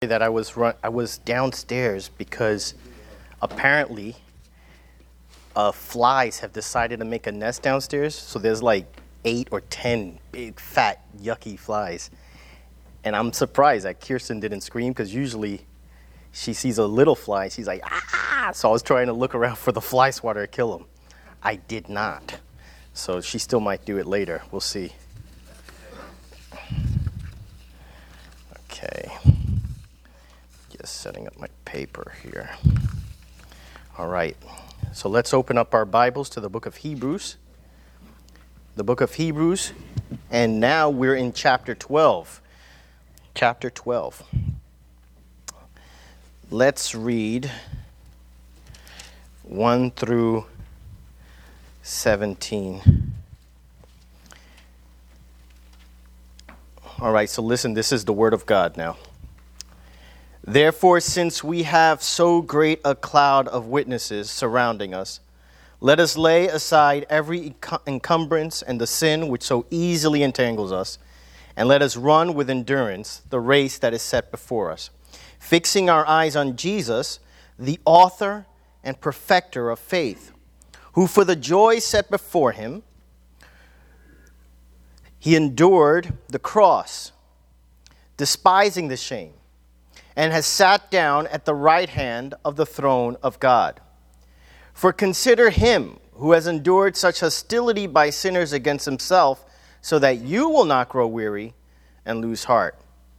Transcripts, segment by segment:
that I was downstairs because apparently flies have decided to make a nest downstairs. So there's like 8 or 10 big, fat, yucky flies. And I'm surprised that Kirsten didn't scream because usually she sees a little fly and she's like, ah! So I was trying to look around for the fly swatter to kill them. I did not. So she still might do it later. We'll see. Okay. Just setting up my paper here. All right. So let's open up our Bibles to the book of Hebrews. The book of Hebrews. And now we're in chapter 12. Chapter 12. Let's read 1 through 17. All right, so listen, this is the word of God now. Therefore, since we have so great a cloud of witnesses surrounding us, let us lay aside every encumbrance and the sin which so easily entangles us, and let us run with endurance the race that is set before us, fixing our eyes on Jesus, the author and perfecter of faith, who for the joy set before him, he endured the cross, despising the shame, and has sat down at the right hand of the throne of God. For consider him who has endured such hostility by sinners against himself, so that you will not grow weary and lose heart.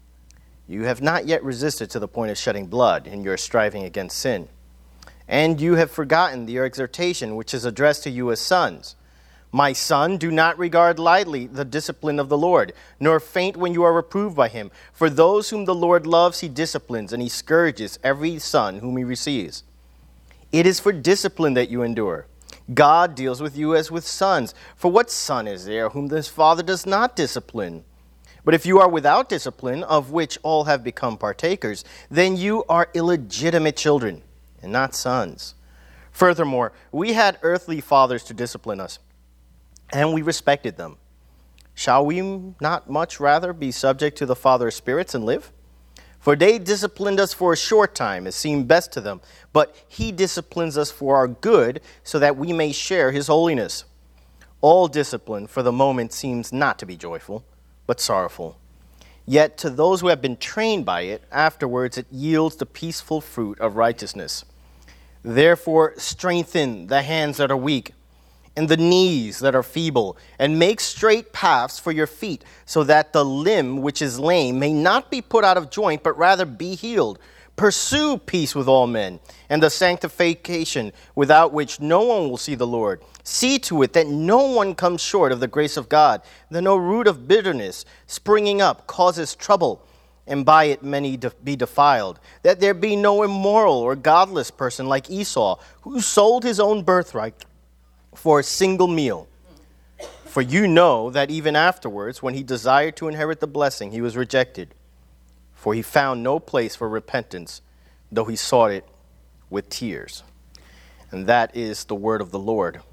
You have not yet resisted to the point of shedding blood in your striving against sin. And you have forgotten the exhortation which is addressed to you as sons. My son, do not regard lightly the discipline of the Lord, nor faint when you are reproved by him. For those whom the Lord loves, he disciplines, and he scourges every son whom he receives. It is for discipline that you endure. God deals with you as with sons. For what son is there whom his father does not discipline? But if you are without discipline, of which all have become partakers, then you are illegitimate children, and not sons. Furthermore, we had earthly fathers to discipline us, and we respected them. Shall we not much rather be subject to the Father of spirits and live? For they disciplined us for a short time, as seemed best to them, but he disciplines us for our good, so that we may share his holiness. All discipline for the moment seems not to be joyful, but sorrowful. Yet to those who have been trained by it, afterwards it yields the peaceful fruit of righteousness. Therefore strengthen the hands that are weak, and the knees that are feeble, and make straight paths for your feet, so that the limb which is lame may not be put out of joint, but rather be healed. Pursue peace with all men, and the sanctification without which no one will see the Lord. See to it that no one comes short of the grace of God, that no root of bitterness springing up causes trouble, and by it many be defiled. That there be no immoral or godless person like Esau, who sold his own birthright for a single meal. For you know that even afterwards, when he desired to inherit the blessing, he was rejected. For he found no place for repentance, though he sought it with tears. And that is the word of the Lord.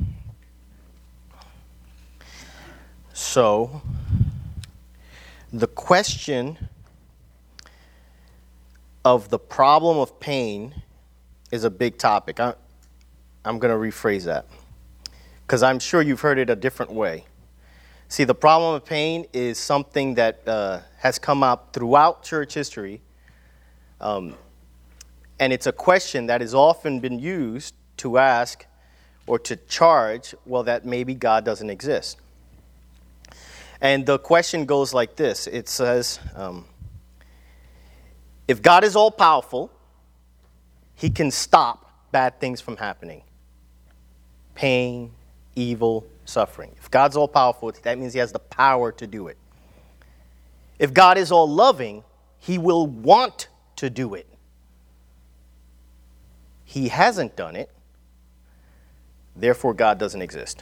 So, the question of the problem of pain is a big topic. I'm going to rephrase that, because I'm sure you've heard it a different way. See, the problem of pain is something that has come up throughout church history, and it's a question that has often been used to ask or to charge, well, that maybe God doesn't exist. And the question goes like this. It says, if God is all-powerful, he can stop bad things from happening. Pain, evil, suffering. If God's all-powerful, that means he has the power to do it. If God is all-loving, he will want to do it. He hasn't done it. Therefore, God doesn't exist.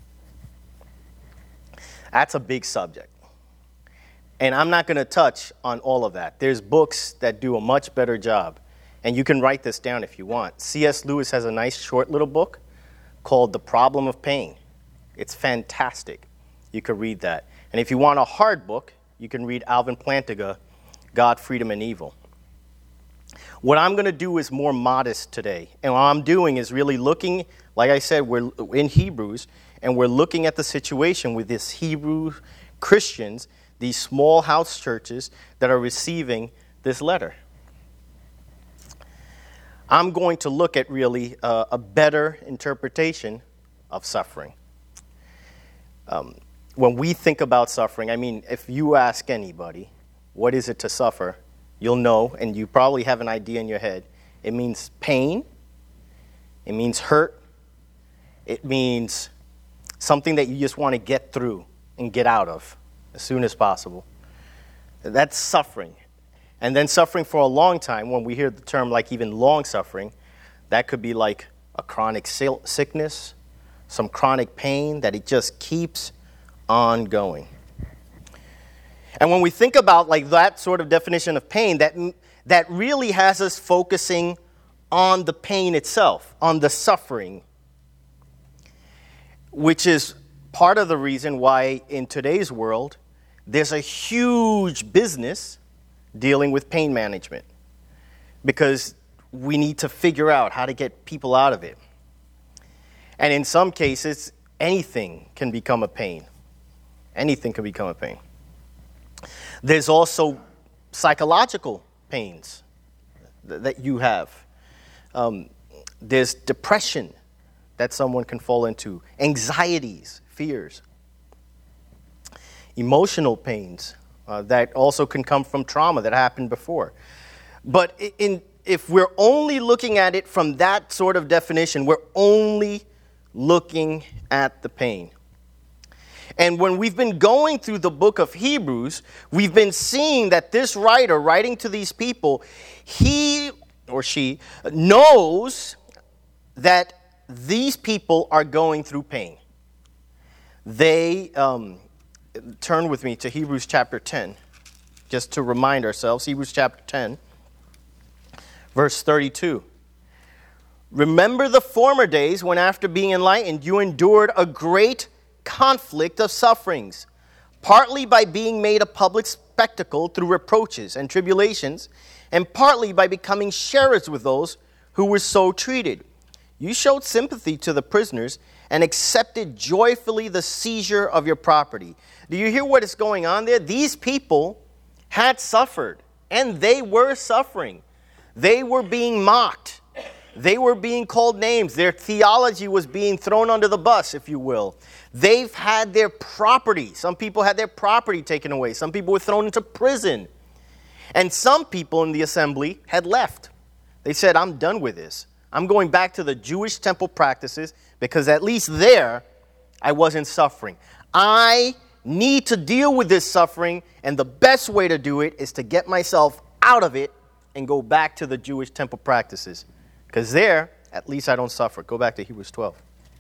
That's a big subject. And I'm not going to touch on all of that. There's books that do a much better job. And you can write this down if you want. C.S. Lewis has a nice short little book called The Problem of Pain. It's fantastic. You can read that. And if you want a hard book, you can read Alvin Plantinga, God, Freedom, and Evil. What I'm going to do is more modest today. And what I'm doing is really looking, like I said, we're in Hebrews, and we're looking at the situation with these Hebrew Christians, these small house churches that are receiving this letter. I'm going to look at really a better interpretation of suffering. When we think about suffering, I mean, if you ask anybody, what is it to suffer? You'll know, and you probably have an idea in your head. It means pain. It means hurt. It means something that you just want to get through and get out of as soon as possible. That's suffering. And then suffering for a long time, when we hear the term like even long suffering, that could be like a chronic sickness, some chronic pain that it just keeps on going. And when we think about like that sort of definition of pain, that really has us focusing on the pain itself, on the suffering, which is part of the reason why in today's world there's a huge business dealing with pain management, because we need to figure out how to get people out of it. And in some cases, anything can become a pain. Anything can become a pain. There's also psychological pains that you have. There's depression that someone can fall into, anxieties, fears, emotional pains that also can come from trauma that happened before. But if we're only looking at it from that sort of definition, we're only looking at the pain. And when we've been going through the book of Hebrews, we've been seeing that this writer writing to these people, he or she knows that these people are going through pain. They, turn with me to Hebrews chapter 10, just to remind ourselves. Hebrews chapter 10, verse 32. Remember the former days when after being enlightened, you endured a great conflict of sufferings, partly by being made a public spectacle through reproaches and tribulations, and partly by becoming sharers with those who were so treated. You showed sympathy to the prisoners and accepted joyfully the seizure of your property. Do you hear what is going on there? These people had suffered, and they were suffering. They were being mocked. They were being called names. Their theology was being thrown under the bus, if you will. They've had their property. Some people had their property taken away. Some people were thrown into prison. And some people in the assembly had left. They said, I'm done with this. I'm going back to the Jewish temple practices, because at least there I wasn't suffering. I need to deal with this suffering, and the best way to do it is to get myself out of it and go back to the Jewish temple practices. Because there, at least I don't suffer. Go back to Hebrews 12.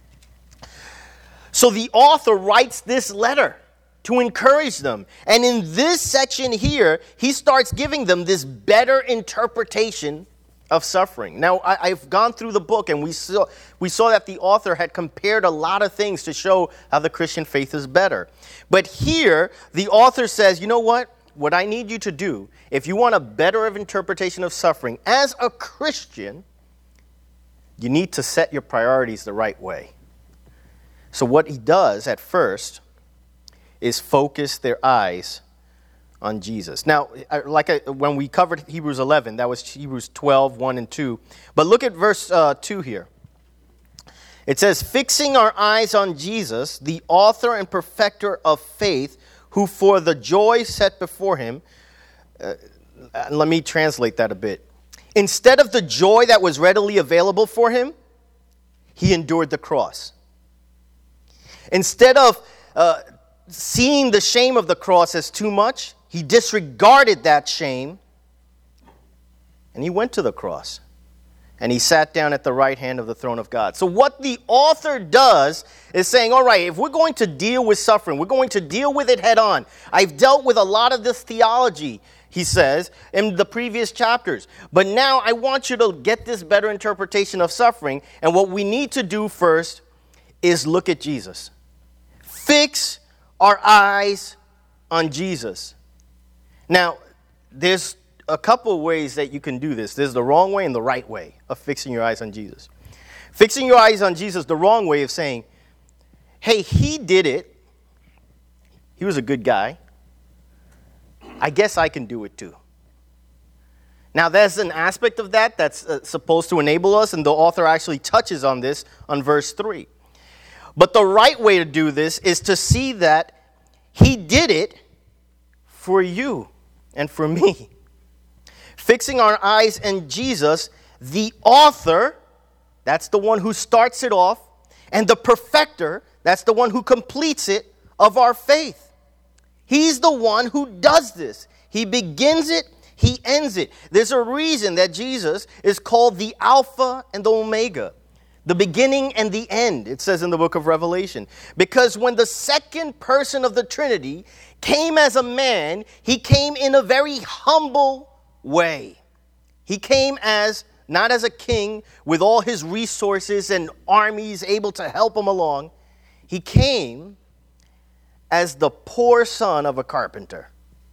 So the author writes this letter to encourage them. And in this section here, he starts giving them this better interpretation of suffering. Now, I've gone through the book, and we saw that the author had compared a lot of things to show how the Christian faith is better. But here, the author says, you know what? What I need you to do, if you want a better interpretation of suffering, as a Christian, you need to set your priorities the right way. So what he does at first is focus their eyes on Jesus. Now, when we covered Hebrews 11, that was Hebrews 12, 1 and 2. But look at verse 2 here. It says, fixing our eyes on Jesus, the author and perfecter of faith, who for the joy set before him, let me translate that a bit. Instead of the joy that was readily available for him, he endured the cross. Instead of seeing the shame of the cross as too much, he disregarded that shame, and he went to the cross. And he sat down at the right hand of the throne of God. So what the author does is saying, all right, if we're going to deal with suffering, we're going to deal with it head on. I've dealt with a lot of this theology, he says, in the previous chapters. But now I want you to get this better interpretation of suffering. And what we need to do first is look at Jesus. Fix our eyes on Jesus. Now, there's a couple of ways that you can do this. There's the wrong way and the right way of fixing your eyes on Jesus. Fixing your eyes on Jesus, the wrong way of saying, hey, he did it. He was a good guy. I guess I can do it too. Now, there's an aspect of that that's supposed to enable us, and the author actually touches on this on verse 3. But the right way to do this is to see that he did it for you and for me. Fixing our eyes on Jesus, the author, that's the one who starts it off, and the perfecter, that's the one who completes it, of our faith. He's the one who does this. He begins it, he ends it. There's a reason that Jesus is called the Alpha and the Omega, the beginning and the end, it says in the book of Revelation. Because when the second person of the Trinity came as a man, he came in a very humble way. He came not as a king with all his resources and armies able to help him along. He came as the poor son of a carpenter.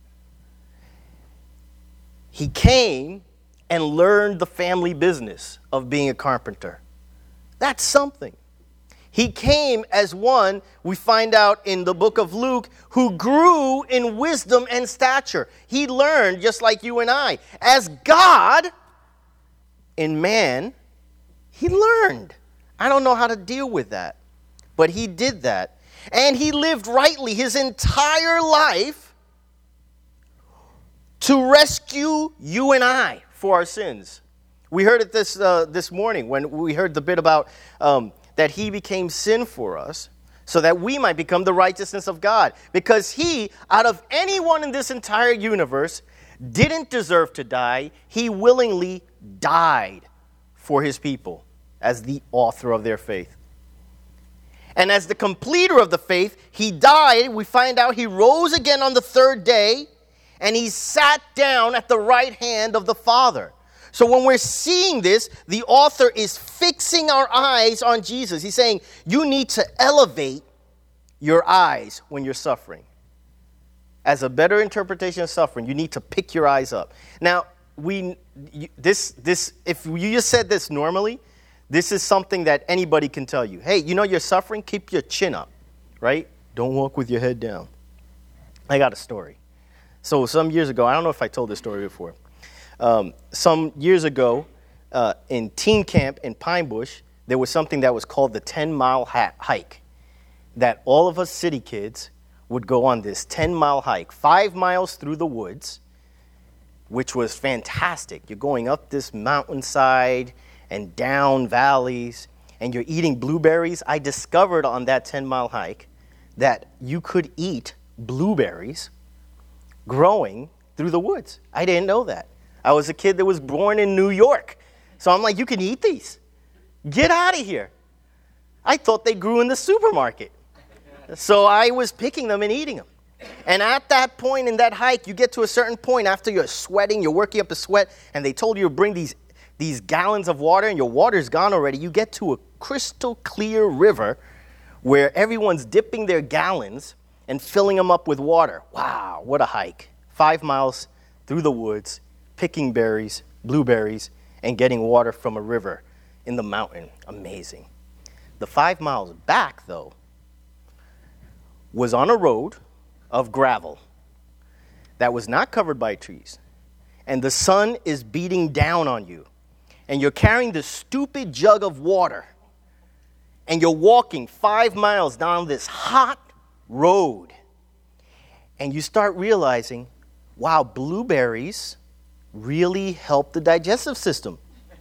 He came and learned the family business of being a carpenter. That's something. He came as one, we find out in the book of Luke, who grew in wisdom and stature. He learned just like you and I. As God, in man, he learned. I don't know how to deal with that, but he did that. And he lived rightly his entire life to rescue you and I for our sins. We heard it this morning when we heard the bit about that he became sin for us so that we might become the righteousness of God. Because he, out of anyone in this entire universe, didn't deserve to die. He willingly died for his people as the author of their faith. And as the completer of the faith, he died. We find out he rose again on the third day, and he sat down at the right hand of the Father. So when we're seeing this, the author is fixing our eyes on Jesus. He's saying, you need to elevate your eyes when you're suffering. As a better interpretation of suffering, you need to pick your eyes up. Now, if you just said this normally, this is something that anybody can tell you. Hey, you know you're suffering? Keep your chin up, right? Don't walk with your head down. I got a story. So some years ago, I don't know if I told this story before. Some years ago, in teen camp in Pine Bush, there was something that was called the 10-mile hike, that all of us city kids would go on this 10-mile hike, 5 miles through the woods, which was fantastic. You're going up this mountainside and down valleys, and you're eating blueberries. I discovered on that 10-mile hike that you could eat blueberries growing through the woods. I didn't know that. I was a kid that was born in New York. So I'm like, you can eat these. Get out of here. I thought they grew in the supermarket. So I was picking them and eating them. And at that point in that hike, you get to a certain point after you're sweating, you're working up a sweat, and they told you to bring these gallons of water, and your water's gone already. You get to a crystal clear river where everyone's dipping their gallons and filling them up with water. Wow, what a hike. 5 miles through the woods, picking berries, blueberries, and getting water from a river in the mountain. Amazing. The 5 miles back, though, was on a road of gravel that was not covered by trees. And the sun is beating down on you. And you're carrying this stupid jug of water. And you're walking 5 miles down this hot road. And you start realizing, wow, blueberries really help the digestive system.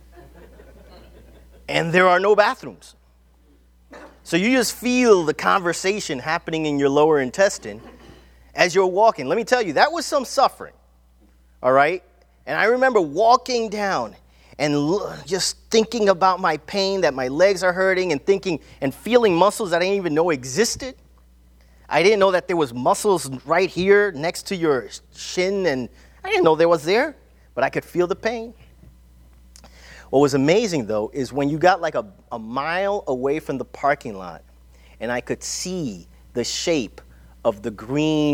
And there are no bathrooms. So you just feel the conversation happening in your lower intestine as you're walking. Let me tell you, that was some suffering, all right? And I remember walking down and just thinking about my pain, that my legs are hurting, and thinking and feeling muscles that I didn't even know existed. I didn't know that there was muscles right here next to your shin, and I didn't know there was there, but I could feel the pain. What was amazing, though, is when you got like a mile away from the parking lot, and I could see the shape of the green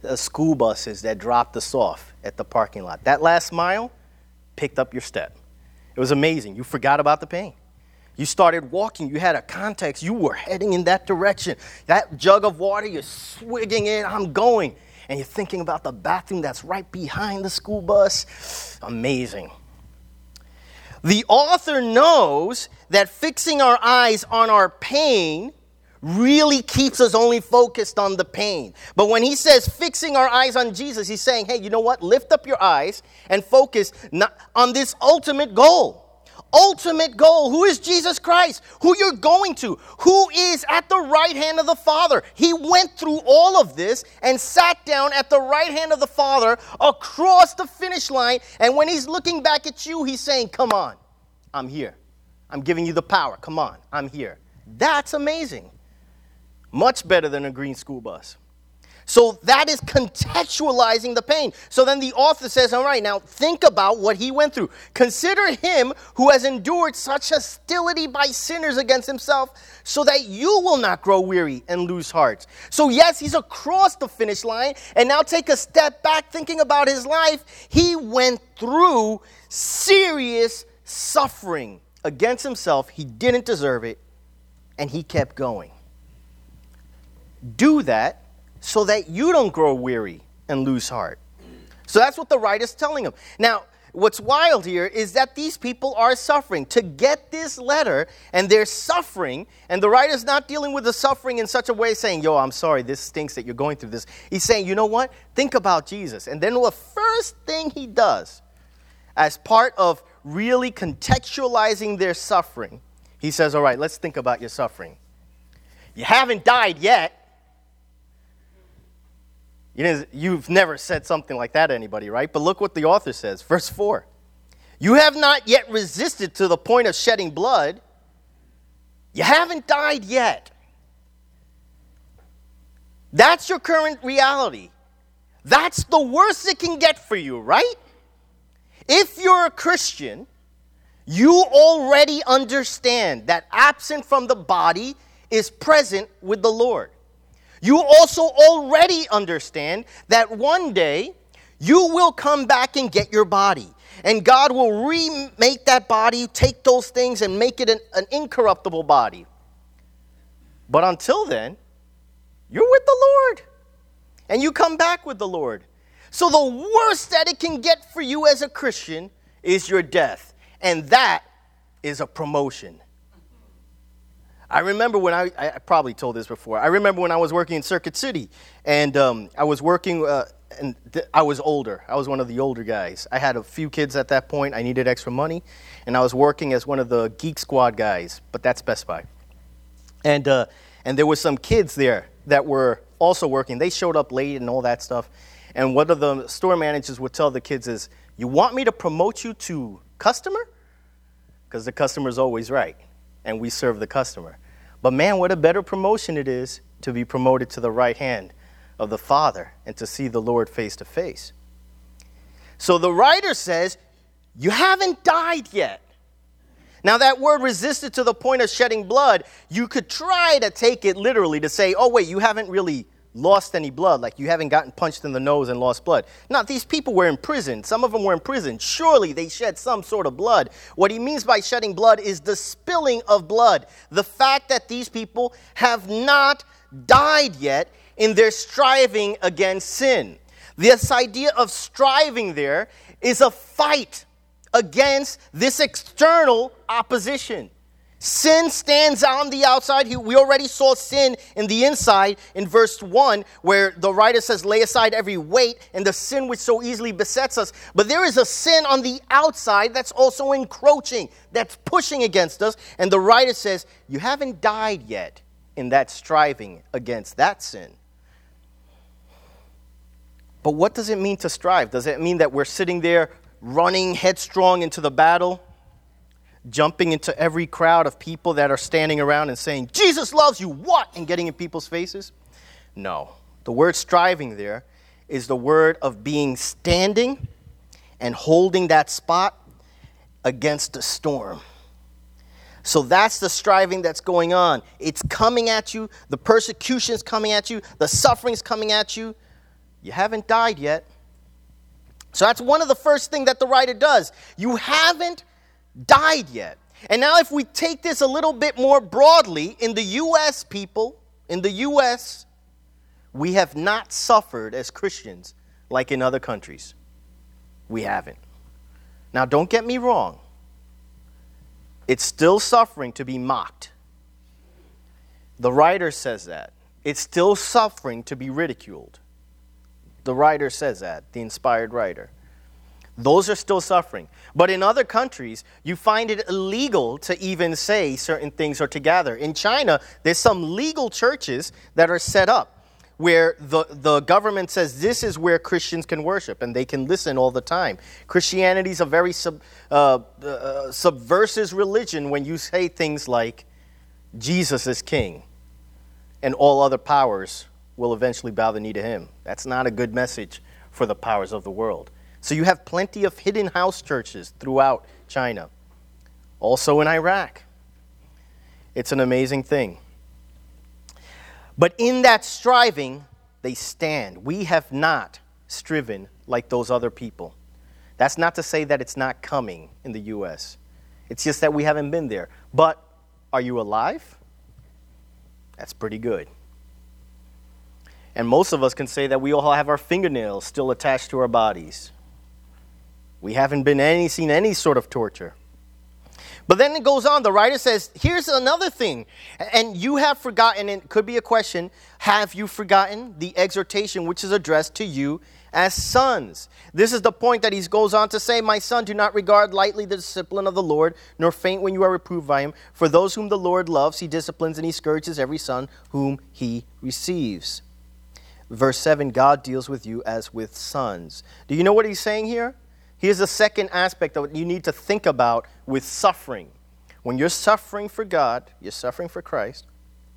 the school buses that dropped us off at the parking lot. That last mile picked up your step. It was amazing. You forgot about the pain. You started walking. You had a context. You were heading in that direction. That jug of water, you're swigging it. I'm going. And you're thinking about the bathroom that's right behind the school bus. Amazing. The author knows that fixing our eyes on our pain really keeps us only focused on the pain. But when he says fixing our eyes on Jesus, he's saying, hey, you know what? Lift up your eyes and focus on this ultimate goal. Ultimate goal. Who is Jesus Christ? Who you're going to? Who is at the right hand of the Father? He went through all of this and sat down at the right hand of the Father across the finish line. And when he's looking back at you, he's saying, come on, I'm here. I'm giving you the power. Come on, I'm here. That's amazing. Much better than a green school bus. So that is contextualizing the pain. So then the author says, all right, now think about what he went through. Consider him who has endured such hostility by sinners against himself, so that you will not grow weary and lose heart. So yes, he's across the finish line. And now take a step back thinking about his life. He went through serious suffering against himself. He didn't deserve it. And he kept going. Do that so that you don't grow weary and lose heart. So that's what the writer's telling him. Now, what's wild here is that these people are suffering. To get this letter, and they're suffering, and the writer's not dealing with the suffering in such a way saying, yo, I'm sorry, this stinks that you're going through this. He's saying, you know what? Think about Jesus. And then the first thing he does, as part of really contextualizing their suffering, he says, all right, let's think about your suffering. You haven't died yet. You've never said something like that to anybody, right? But look what the author says, verse 4. You have not yet resisted to the point of shedding blood. You haven't died yet. That's your current reality. That's the worst it can get for you, right? If you're a Christian, you already understand that absent from the body is present with the Lord. You also already understand that one day you will come back and get your body. And God will remake that body, take those things and make it an incorruptible body. But until then, you're with the Lord. And you come back with the Lord. So the worst that it can get for you as a Christian is your death. And that is a promotion. I remember when I probably told this before. I remember when I was working in Circuit City, and I was working, I was older. I was one of the older guys. I had a few kids at that point. I needed extra money, and I was working as one of the Geek Squad guys, but that's Best Buy. And there were some kids there that were also working. They showed up late and all that stuff. And one of the store managers would tell the kids is, you want me to promote you to customer? Because the customer's always right. And we serve the customer. But man, what a better promotion it is to be promoted to the right hand of the Father and to see the Lord face to face. So the writer says, you haven't died yet. Now that word resisted to the point of shedding blood, you could try to take it literally to say, oh wait, you haven't really lost any blood, like you haven't gotten punched in the nose and lost blood. Now, these people were in prison. Some of them were in prison. Surely they shed some sort of blood. What he means by shedding blood is the spilling of blood. The fact that these people have not died yet in their striving against sin. This idea of striving there is a fight against this external opposition. Sin stands on the outside. We already saw sin in the inside in verse 1, where the writer says, lay aside every weight and the sin which so easily besets us. But there is a sin on the outside that's also encroaching, that's pushing against us. And the writer says, you haven't died yet in that striving against that sin. But what does it mean to strive? Does it mean that we're sitting there running headstrong into the battle? Jumping into every crowd of people that are standing around and saying, Jesus loves you, what? And getting in people's faces? No. The word striving there is the word of being standing and holding that spot against the storm. So that's the striving that's going on. It's coming at you. The persecution's coming at you. The suffering's coming at you. You haven't died yet. So that's one of the first things that the writer does. You haven't died yet. And now if we take this a little bit more broadly, in the U.S., people, in the U.S., we have not suffered as Christians like in other countries. We haven't. Now, don't get me wrong. It's still suffering to be mocked. The writer says that. It's still suffering to be ridiculed. The writer says that, the inspired writer. Those are still suffering. But in other countries, you find it illegal to even say certain things or to gather. In China, there's some legal churches that are set up where the government says this is where Christians can worship and they can listen all the time. Christianity is a very subversive religion when you say things like Jesus is king and all other powers will eventually bow the knee to him. That's not a good message for the powers of the world. So you have plenty of hidden house churches throughout China. Also in Iraq. It's an amazing thing. But in that striving, they stand. We have not striven like those other people. That's not to say that it's not coming in the U.S. It's just that we haven't been there. But are you alive? That's pretty good. And most of us can say that we all have our fingernails still attached to our bodies. We haven't seen any sort of torture. But then it goes on. The writer says, here's another thing. And you have forgotten, and it could be a question, have you forgotten the exhortation which is addressed to you as sons? This is the point that he goes on to say, my son, do not regard lightly the discipline of the Lord, nor faint when you are reproved by him. For those whom the Lord loves, he disciplines and he scourges every son whom he receives. Verse 7, God deals with you as with sons. Do you know what he's saying here? Here's the second aspect that you need to think about with suffering. When you're suffering for God, you're suffering for Christ,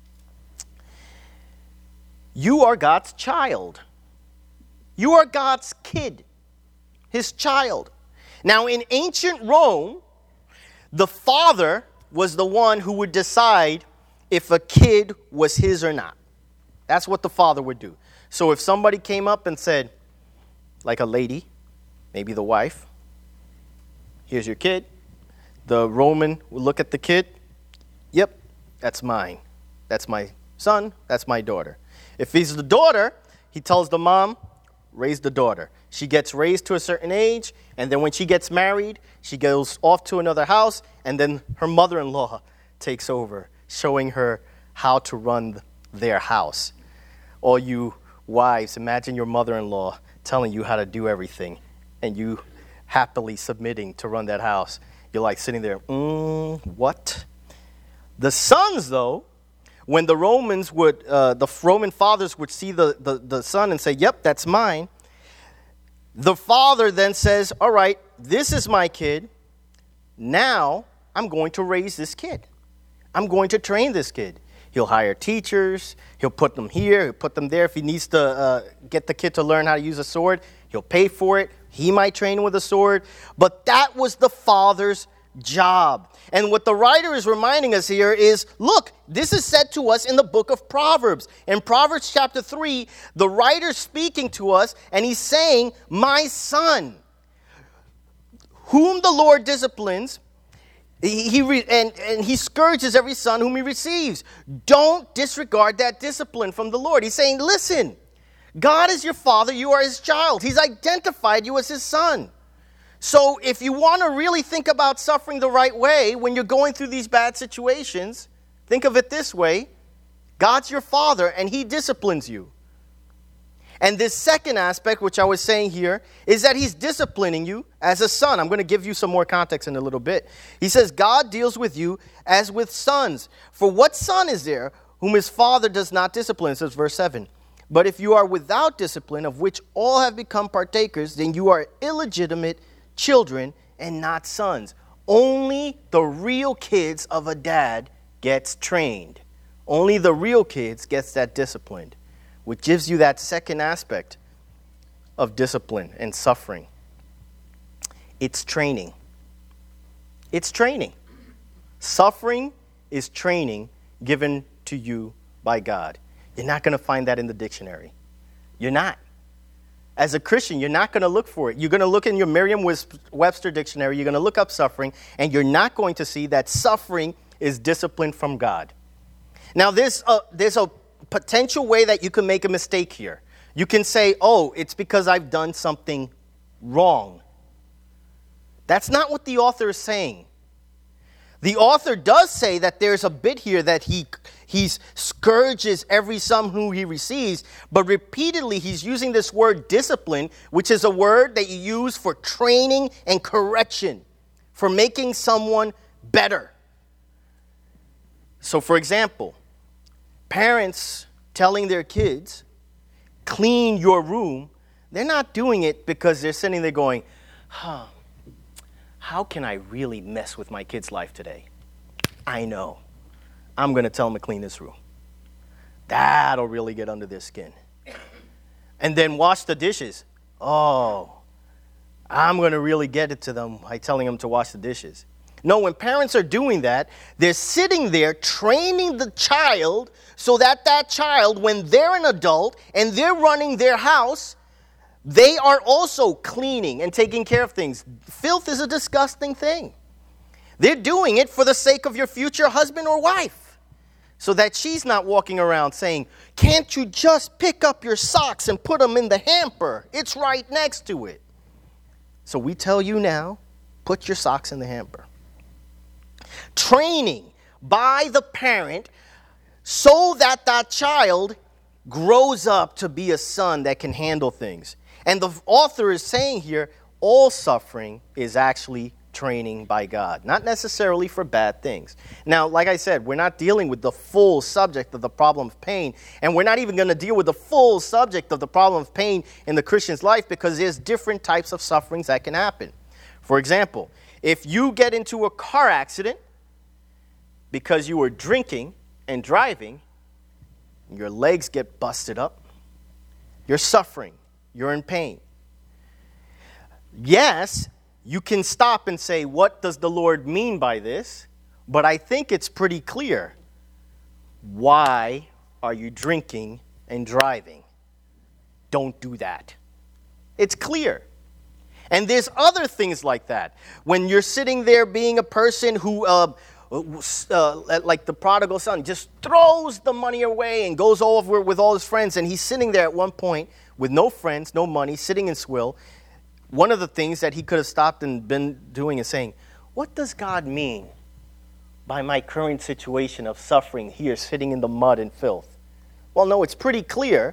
you are God's child. You are God's kid, his child. Now, in ancient Rome, the father was the one who would decide if a kid was his or not. That's what the father would do. So if somebody came up and said, like a lady, maybe the wife, here's your kid. The Roman would look at the kid. Yep, that's mine. That's my son. That's my daughter. If he's the daughter, he tells the mom, raise the daughter. She gets raised to a certain age, and then when she gets married, she goes off to another house, and then her mother-in-law takes over, showing her how to run their house. All you wives, imagine your mother-in-law telling you how to do everything, and you happily submitting to run that house. You're like sitting there, what? The sons, though, when the Romans would, the Roman fathers would see the son and say, yep, that's mine. The father then says, all right, this is my kid. Now I'm going to raise this kid. I'm going to train this kid. He'll hire teachers. He'll put them here. He'll put them there. If he needs to get the kid to learn how to use a sword, he'll pay for it. He might train with a sword. But that was the father's job. And what the writer is reminding us here is, look, this is said to us in the book of Proverbs. In Proverbs chapter 3, the writer's speaking to us, and he's saying, my son, whom the Lord disciplines, he scourges every son whom he receives. Don't disregard that discipline from the Lord. He's saying, listen, God is your father, you are his child. He's identified you as his son. So if you want to really think about suffering the right way when you're going through these bad situations, think of it this way. God's your father and he disciplines you. And this second aspect, which I was saying here, is that he's disciplining you as a son. I'm going to give you some more context in a little bit. He says, God deals with you as with sons. For what son is there whom his father does not discipline? It says verse 7. But if you are without discipline, of which all have become partakers, then you are illegitimate children and not sons. Only the real kids of a dad gets trained. Only the real kids gets that disciplined, which gives you that second aspect of discipline and suffering. It's training. It's training. Suffering is training given to you by God. You're not going to find that in the dictionary. You're not. As a Christian, you're not going to look for it. You're going to look in your Merriam-Webster dictionary, you're going to look up suffering, and you're not going to see that suffering is discipline from God. Now, there's a potential way that you can make a mistake here. You can say, oh, it's because I've done something wrong. That's not what the author is saying. The author does say that there's a bit here that he scourges every son who he receives, but repeatedly he's using this word discipline, which is a word that you use for training and correction, for making someone better. So, for example, parents telling their kids, clean your room, they're not doing it because they're sitting there going, how can I really mess with my kid's life today? I know. I'm going to tell them to clean this room. That'll really get under their skin. And then wash the dishes. Oh, I'm going to really get it to them by telling them to wash the dishes. No, when parents are doing that, they're sitting there training the child so that that child, when they're an adult and they're running their house, they are also cleaning and taking care of things. Filth is a disgusting thing. They're doing it for the sake of your future husband or wife, so that she's not walking around saying, can't you just pick up your socks and put them in the hamper? It's right next to it. So we tell you now, put your socks in the hamper. Training by the parent so that that child grows up to be a son that can handle things. And the author is saying here, all suffering is actually training by God, not necessarily for bad things. Now, like I said, we're not dealing with the full subject of the problem of pain, and we're not even going to deal with the full subject of the problem of pain in the Christian's life, because there's different types of sufferings that can happen. For example, if you get into a car accident because you were drinking and driving, your legs get busted up, you're suffering. You're in pain. Yes, you can stop and say, what does the Lord mean by this? But I think it's pretty clear. Why are you drinking and driving? Don't do that. It's clear. And there's other things like that. When you're sitting there being a person who, like the prodigal son, just throws the money away and goes over with all his friends, and he's sitting there at one point with no friends, no money, sitting in swill. One of the things that he could have stopped and been doing is saying, what does God mean by my current situation of suffering here, sitting in the mud and filth? Well, no, it's pretty clear.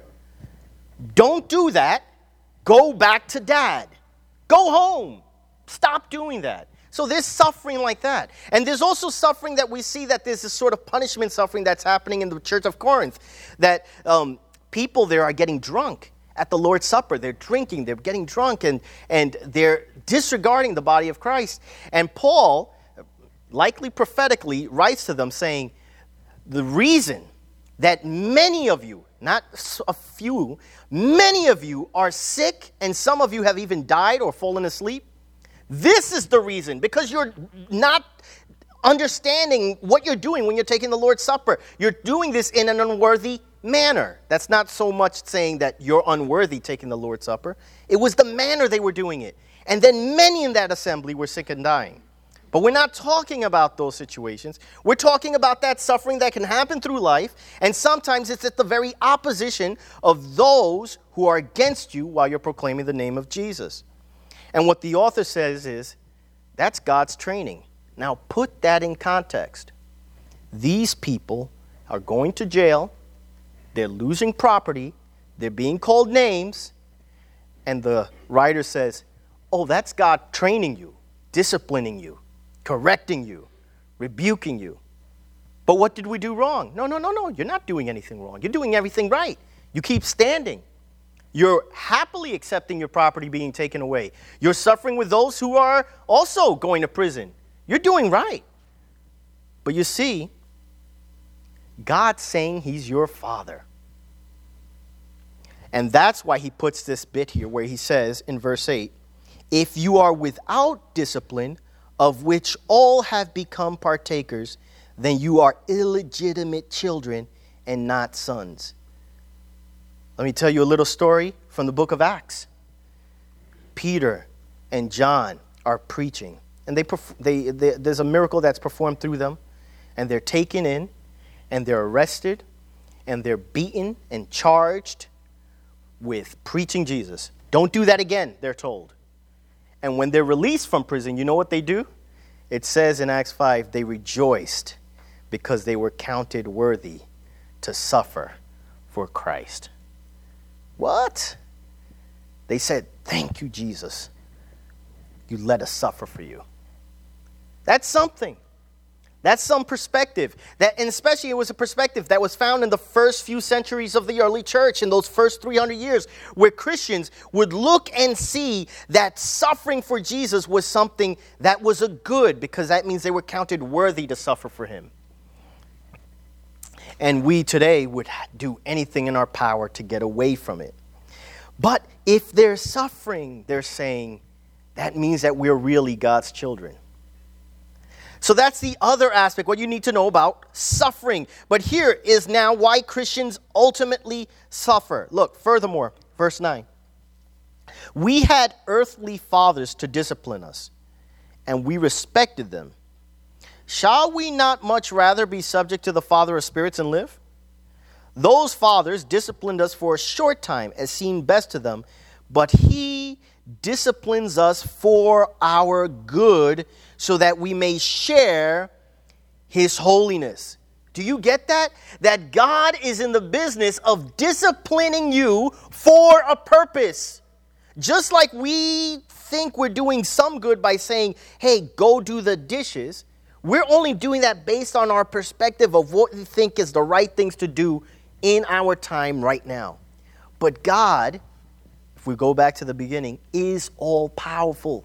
Don't do that. Go back to dad. Go home. Stop doing that. So there's suffering like that. And there's also suffering that we see that there's this sort of punishment suffering that's happening in the church of Corinth, that people there are getting drunk at the Lord's Supper. They're drinking, they're getting drunk, and they're disregarding the body of Christ. And Paul, likely prophetically, writes to them saying, the reason that many of you, not a few, many of you are sick, and some of you have even died or fallen asleep, this is the reason, because you're not understanding what you're doing when you're taking the Lord's Supper. You're doing this in an unworthy manner. That's not so much saying that you're unworthy taking the Lord's Supper. It was the manner they were doing it. And then many in that assembly were sick and dying. But we're not talking about those situations. We're talking about that suffering that can happen through life, and sometimes it's at the very opposition of those who are against you while you're proclaiming the name of Jesus. And what the author says is, that's God's training. Now put that in context. These people are going to jail, they're losing property, they're being called names, and the writer says, oh, that's God training you, disciplining you, correcting you, rebuking you. But what did we do wrong? No, you're not doing anything wrong. You're doing everything right. You keep standing. You're happily accepting your property being taken away. You're suffering with those who are also going to prison. You're doing right. But you see, God's saying he's your father. And that's why he puts this bit here where he says in verse 8, if you are without discipline, of which all have become partakers, then you are illegitimate children and not sons. Let me tell you a little story from the book of Acts. Peter and John are preaching, and there's a miracle that's performed through them, and they're taken in, and they're arrested, and they're beaten and charged with preaching Jesus. Don't do that again, they're told. And when they're released from prison, you know what they do? It says in Acts 5, they rejoiced because they were counted worthy to suffer for Christ. What? They said, thank you, Jesus. You let us suffer for you. That's something. That's some perspective. And especially it was a perspective that was found in the first few centuries of the early church, in those first 300 years, where Christians would look and see that suffering for Jesus was something that was a good, because that means they were counted worthy to suffer for him. And we today would do anything in our power to get away from it. But if they're suffering, they're saying, that means that we're really God's children. So that's the other aspect, what you need to know about suffering. But here is now why Christians ultimately suffer. Look, furthermore, verse 9. We had earthly fathers to discipline us, and we respected them. Shall we not much rather be subject to the Father of spirits and live? Those fathers disciplined us for a short time, as seemed best to them, but he disciplines us for our good, so that we may share his holiness. Do you get that? That God is in the business of disciplining you for a purpose. Just like we think we're doing some good by saying, hey, go do the dishes, we're only doing that based on our perspective of what we think is the right things to do in our time right now. But God, if we go back to the beginning, is all powerful.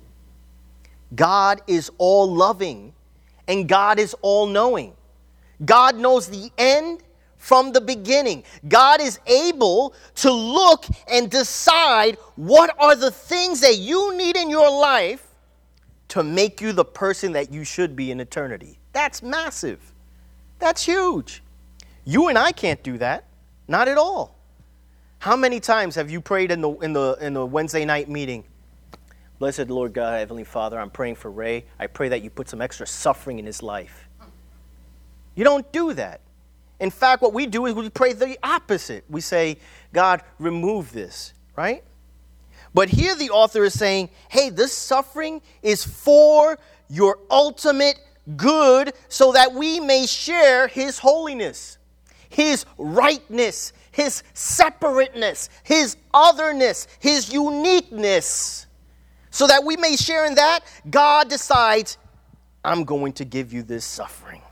God is all loving, and God is all knowing. God knows the end from the beginning. God is able to look and decide what are the things that you need in your life to make you the person that you should be in eternity. That's massive. That's huge. You and I can't do that. Not at all. How many times have you prayed in the Wednesday night meeting? Blessed Lord God, Heavenly Father, I'm praying for Ray. I pray that you put some extra suffering in his life. You don't do that. In fact, what we do is we pray the opposite. We say, God, remove this, right? But here the author is saying, hey, this suffering is for your ultimate good, so that we may share his holiness, his rightness, his separateness, his otherness, his uniqueness. So that we may share in that, God decides, I'm going to give you this suffering.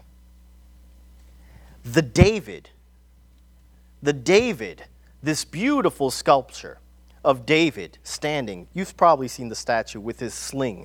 The David, this beautiful sculpture of David standing. You've probably seen the statue with his sling.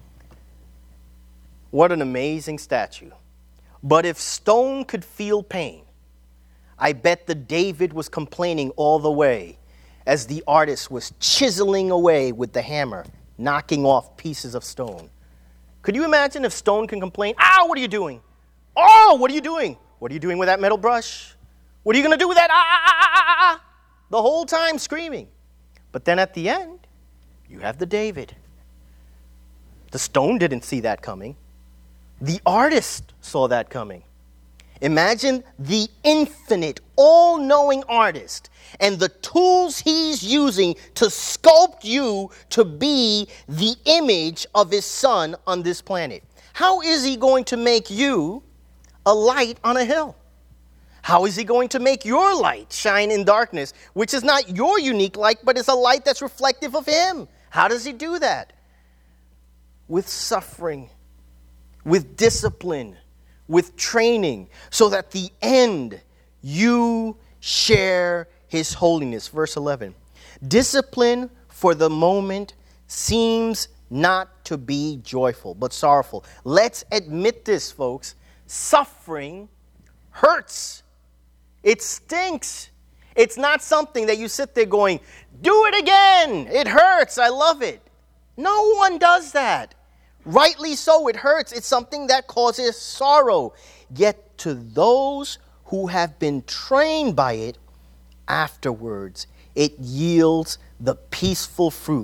What an amazing statue. But if stone could feel pain, I bet the David was complaining all the way as the artist was chiseling away with the hammer, knocking off pieces of stone. Could you imagine if stone can complain? Ow, what are you doing? Oh, what are you doing? What are you doing with that metal brush? What are you going to do with that? The whole time screaming. But then at the end, you have the David. The stone didn't see that coming. The artist saw that coming. Imagine the infinite, all-knowing artist and the tools he's using to sculpt you to be the image of his son on this planet. How is he going to make you a light on a hill? How is he going to make your light shine in darkness, which is not your unique light, but is a light that's reflective of him? How does he do that? With suffering, with discipline, with training, so that the end you share his holiness. Verse 11. Discipline for the moment seems not to be joyful, but sorrowful. Let's admit this, folks. Suffering hurts. It stinks. It's not something that you sit there going, do it again. It hurts. I love it. No one does that. Rightly so, it hurts. It's something that causes sorrow. Yet to those who have been trained by it, afterwards it yields the peaceful fruit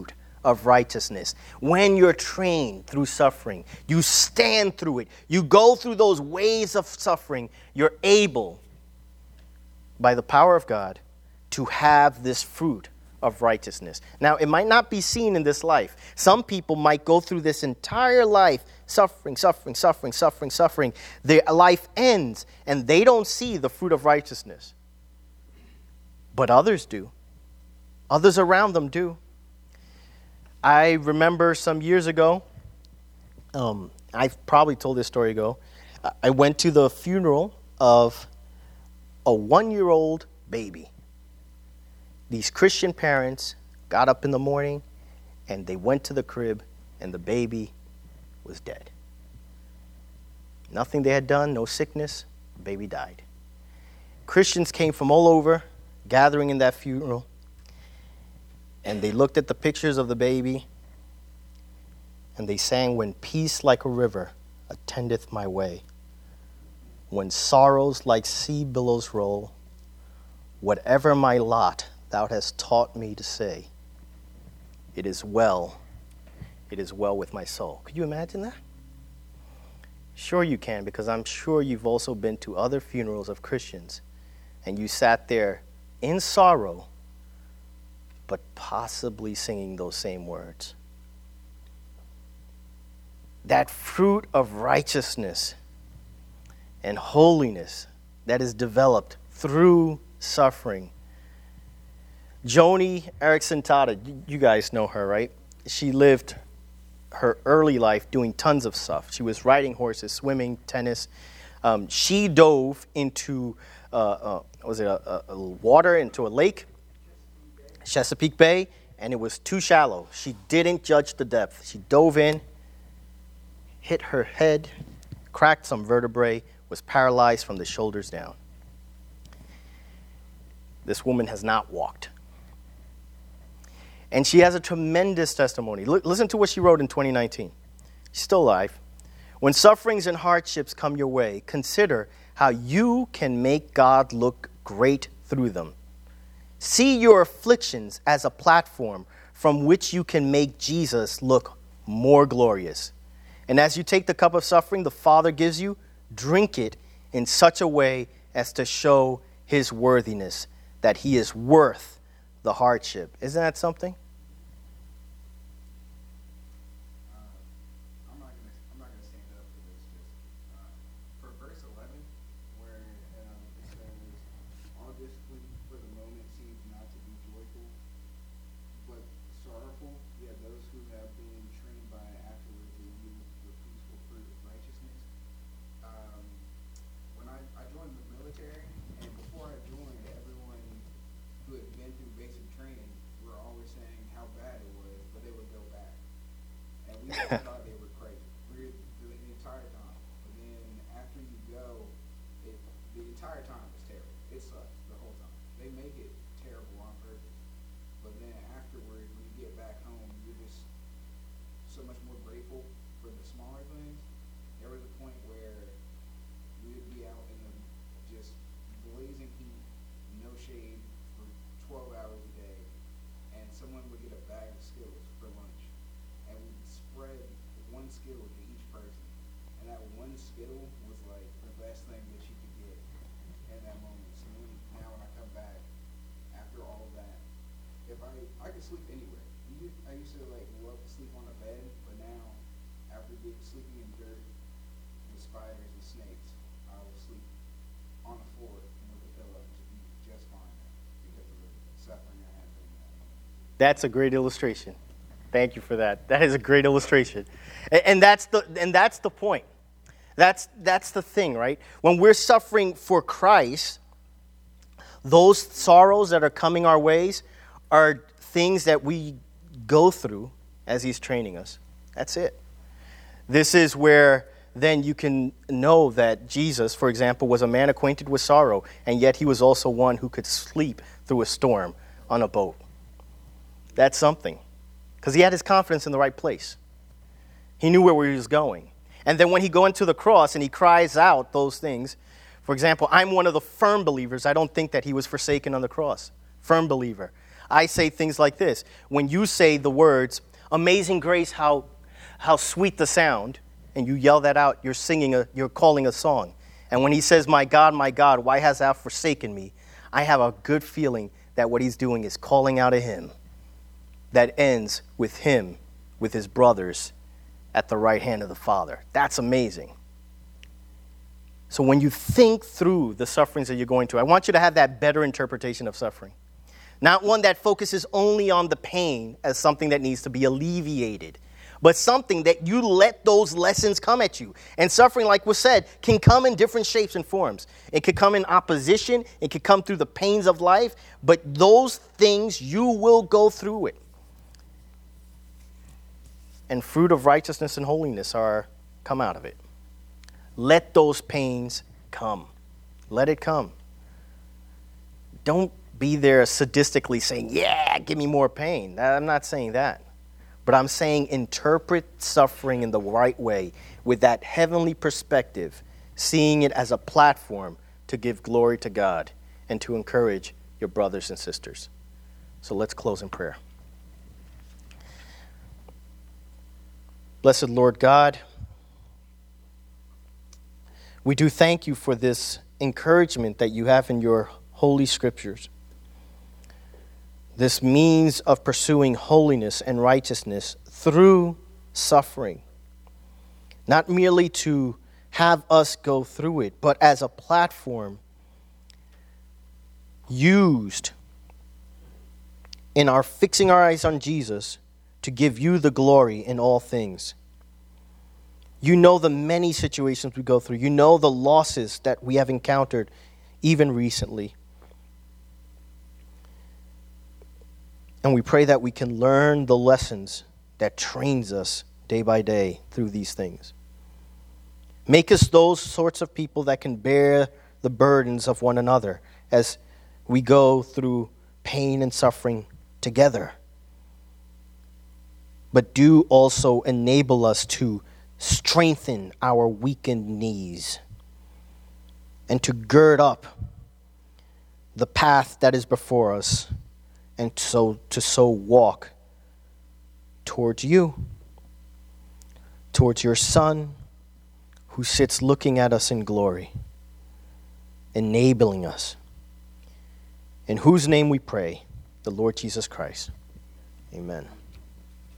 of righteousness. When you're trained through suffering, you stand through it. You go through those waves of suffering. You're able, by the power of God, to have this fruit of righteousness. Now, it might not be seen in this life. Some people might go through this entire life suffering. Their life ends, and they don't see the fruit of righteousness. But others do. Others around them do. I remember some years ago, I've probably told this story ago, I went to the funeral of a 1-year-old baby. These Christian parents got up in the morning and they went to the crib and the baby was dead. Nothing they had done, no sickness, the baby died. Christians came from all over, gathering in that funeral, and they looked at the pictures of the baby and they sang, "When peace like a river attendeth my way, when sorrows like sea billows roll, whatever my lot, thou hast taught me to say, it is well with my soul." Could you imagine that? Sure you can, because I'm sure you've also been to other funerals of Christians and you sat there in sorrow, but possibly singing those same words. That fruit of righteousness and holiness that is developed through suffering. Joni Eareckson Tada, you guys know her, right? She lived her early life doing tons of stuff. She was riding horses, swimming, tennis. She dove into, water, into a lake, Chesapeake Bay, and it was too shallow. She didn't judge the depth. She dove in, hit her head, cracked some vertebrae, was paralyzed from the shoulders down. This woman has not walked. And she has a tremendous testimony. Listen to what she wrote in 2019. She's still alive. "When sufferings and hardships come your way, consider how you can make God look great through them. See your afflictions as a platform from which you can make Jesus look more glorious. And as you take the cup of suffering the Father gives you, drink it in such a way as to show his worthiness, that he is worth the hardship." Isn't that something? I'm not gonna stand up for this. Just for verse 11, where it says, "All discipline for the moment seems not to be joyful, but sorrowful. Yet those who have been trained by it afterwards will yield the peaceful fruit of righteousness." When I joined the military, and before I joined, everyone who had been through basic training were always saying how bad it was, but they would go back. And we all thought they were crazy the entire time. But then after you go, the entire time was terrible. It sucks the whole time. They make it terrible on purpose. But then afterward, when you get back home, you're just so much more grateful for the smaller things. There was a point where we would be out in the just blazing heat, no shade, for 12 hours a day, and someone would get a bag of Skittles for lunch, and we'd spread one Skittle to each person, and that one Skittle was like the best thing that you could get in that moment. So now when I come back, after all of that, if I could sleep anywhere. I used to like love to sleep on a bed, but now after sleeping in dirt with spiders and snakes, I will sleep on the floor with a pillow and just be just fine because of the suffering I had during that moment. That's a great illustration. Thank you for that. That is a great illustration. And that's the point. That's the thing, right? When we're suffering for Christ, those sorrows that are coming our ways are things that we go through as he's training us. That's it. This is where then you can know that Jesus, for example, was a man acquainted with sorrow, and yet he was also one who could sleep through a storm on a boat. That's something, because he had his confidence in the right place. He knew where he was going. And then when he goes into the cross and he cries out those things, for example, I'm one of the firm believers. I don't think that he was forsaken on the cross. Firm believer. I say things like this. When you say the words, Amazing Grace, how sweet the sound, and you yell that out, you're calling a song. And when he says, my God, why hast thou forsaken me? I have a good feeling that what he's doing is calling out a hymn that ends with him, with his brothers at the right hand of the Father. That's amazing. So when you think through the sufferings that you're going through, I want you to have that better interpretation of suffering. Not one that focuses only on the pain as something that needs to be alleviated, but something that you let those lessons come at you. And suffering, like was said, can come in different shapes and forms. It could come in opposition. It could come through the pains of life. But those things, you will go through it. And fruit of righteousness and holiness come out of it. Let those pains come. Let it come. Don't be there sadistically saying, yeah, give me more pain. I'm not saying that. But I'm saying interpret suffering in the right way with that heavenly perspective, seeing it as a platform to give glory to God and to encourage your brothers and sisters. So let's close in prayer. Blessed Lord God, we do thank you for this encouragement that you have in your holy scriptures. This means of pursuing holiness and righteousness through suffering. Not merely to have us go through it, but as a platform used in our fixing our eyes on Jesus to give you the glory in all things. You know the many situations we go through. You know the losses that we have encountered even recently. And we pray that we can learn the lessons that trains us day by day through these things. Make us those sorts of people that can bear the burdens of one another as we go through pain and suffering together. But do also enable us to strengthen our weakened knees and to gird up the path that is before us, and so walk towards you, towards your Son who sits looking at us in glory, enabling us. In whose name we pray, the Lord Jesus Christ. Amen.